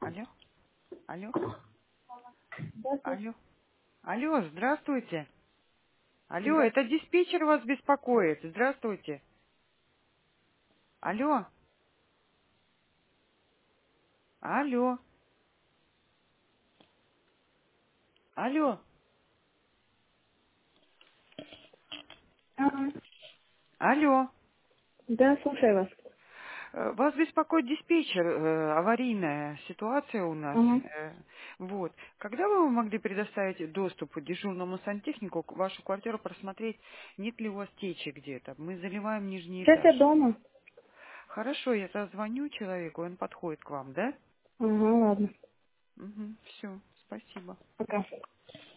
Алло, алло, Здравствуйте. алло, алло, здравствуйте. Алло, это Здравствуйте. диспетчер вас беспокоит. Здравствуйте. Алло, алло, алло, Ага. алло. Да, слушаю вас. Вас беспокоит диспетчер, аварийная ситуация у нас. Ага. Вот. Когда вы могли предоставить доступ дежурному сантехнику к вашу квартиру, просмотреть, нет ли у вас течи где-то? Мы заливаем нижний Сейчас я этаж. дома. Хорошо, я позвоню человеку, он подходит к вам, да? Ага, ладно. Угу, все, спасибо. Пока.